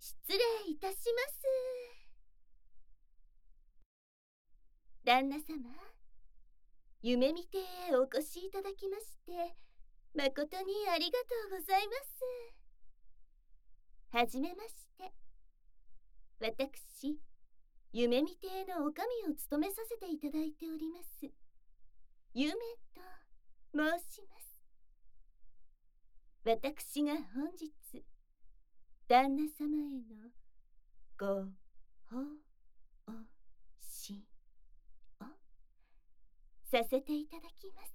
失礼いたします。旦那様、夢見亭へお越しいただきまして、誠にありがとうございます。はじめまして。私、夢見亭の女将を務めさせていただいております。夢と申します。私が本日、旦那様へのご奉仕をさせていただきます。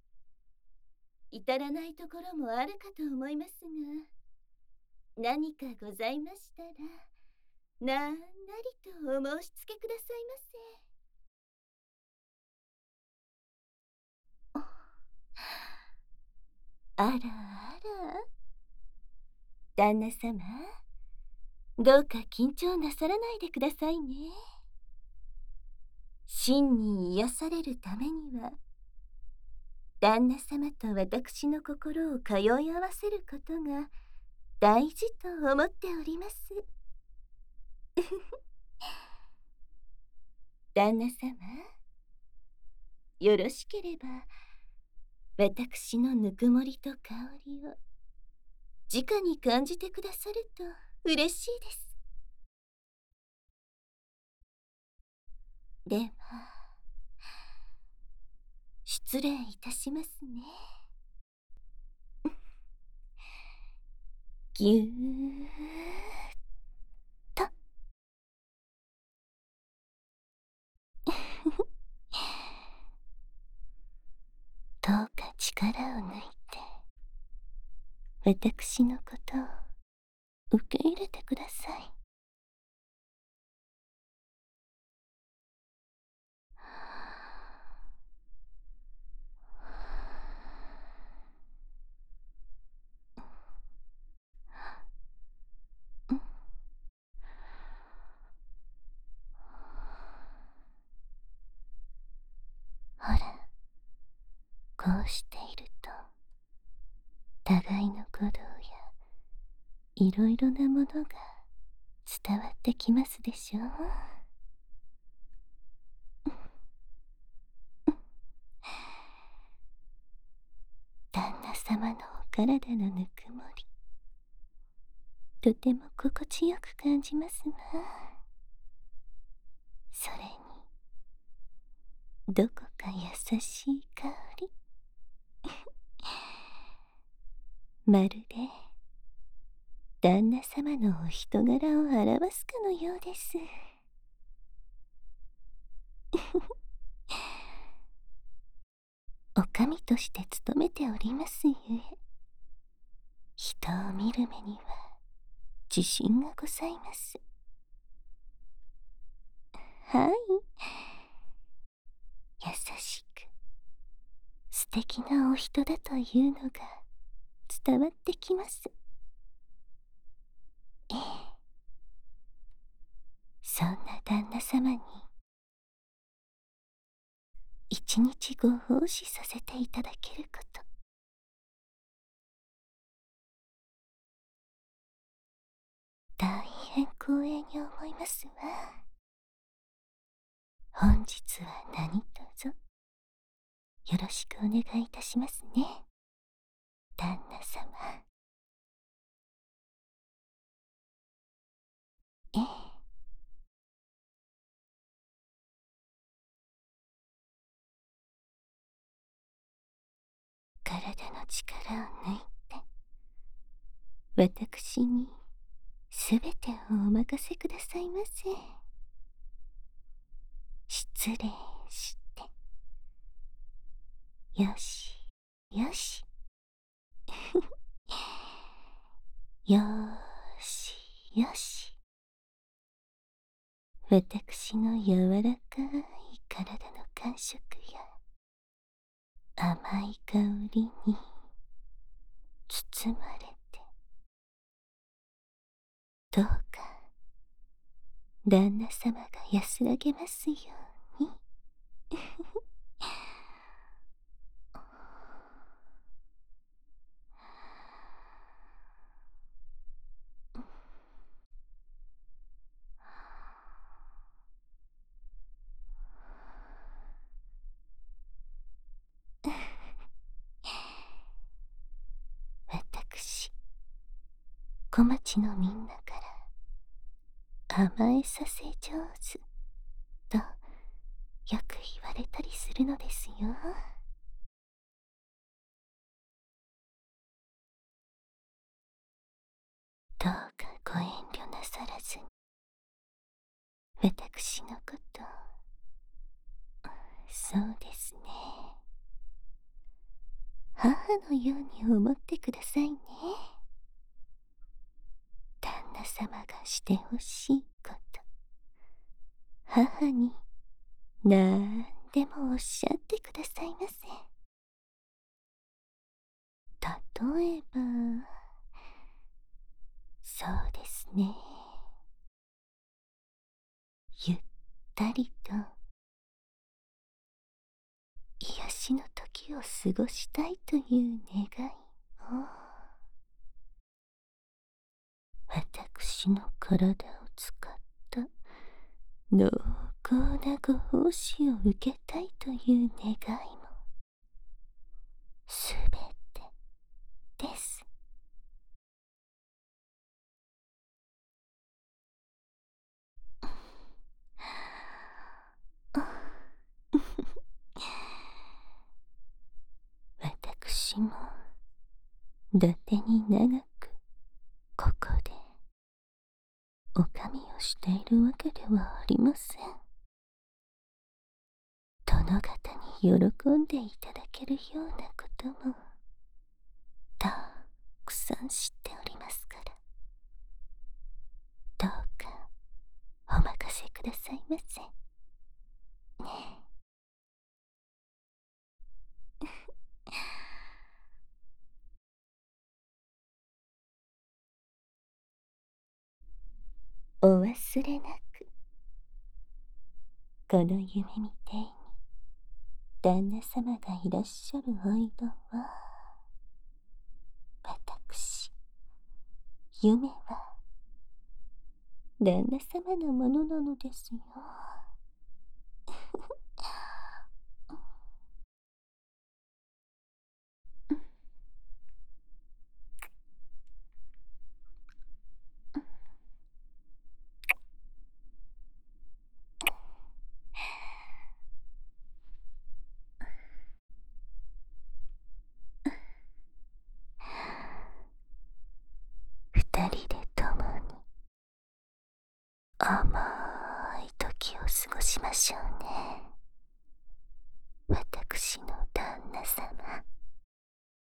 至らないところもあるかと思いますが、何かございましたら、なんなりとお申し付けくださいませ。あらあら、旦那様、どうか緊張なさらないでくださいね。真に癒されるためには、旦那様と私の心を通い合わせることが大事と思っております。旦那様、よろしければ、私のぬくもりと香りを直に感じてくださると嬉しいです。では、失礼いたしますね。ぎゅーっと。どうか力を抜いて、私のことを受け入れてください。ほら、こうしていると、互いの鼓動やいろいろなものが伝わってきますでしょう。旦那様のお体のぬくもり、とても心地よく感じますわ。それに、どこか優しい香り。まるで旦那様のお人柄を表すかのようです。お上として務めておりますゆえ、人を見る目には自信がございます。はい、優しく素敵なお人だというのが伝わってきます。ええ、そんな旦那様に一日ご奉仕させていただけること、大変光栄に思いますわ。本日は何卒よろしくお願いいたしますね、旦那様。ええ、体の力を抜いて、私にすべてをお任せくださいませ。失礼して、よしよし。よーしよし。私の柔らかい体の感触や甘い香りに包まれて、どうか旦那様が安らげますように。 小町のみんなから甘えさせ上手とよく言われたりするのですよ。どうかご遠慮なさらずに、私のこと、そうですね、母のように思ってくださいね。旦那様がしてほしいこと、母になんでもおっしゃってくださいませ。例えば、そうですね、ゆったりと癒しの時を過ごしたいという願いを、私の体を使った濃厚なご奉仕を受けたいという願いもすべてです。私も伊達に長くここでおかみをしているわけではありません。殿方に喜んでいただけるようなこともたくさん知っておりますから、どうかお任せくださいませね。お忘れなく、この夢みてえに旦那様がいらっしゃる間は、私、夢は旦那様のものなのですよ。二人で共に甘い時を過ごしましょうね。